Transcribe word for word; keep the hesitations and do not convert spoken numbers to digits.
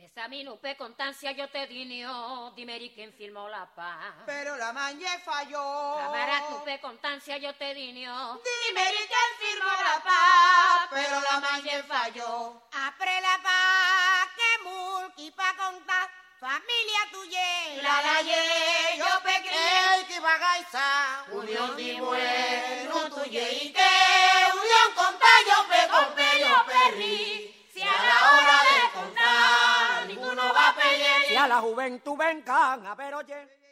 Esa minupe constancia yo te dinio, dimeri quien firmó la paz. Pero la mañe falló. Cámara tupe constancia yo te dinio, dimeri quien firmó la paz. Pero la mañe falló. Apre la paz que mulqui pa contar, familia tuya. La la ye, yo pe crié. Que bagaisa, Unión di bueno tuye y que unión conta yo pe compe yo perri. Si a la hora de contar ninguno va a pelear. Si a la juventud vengan a ver oye.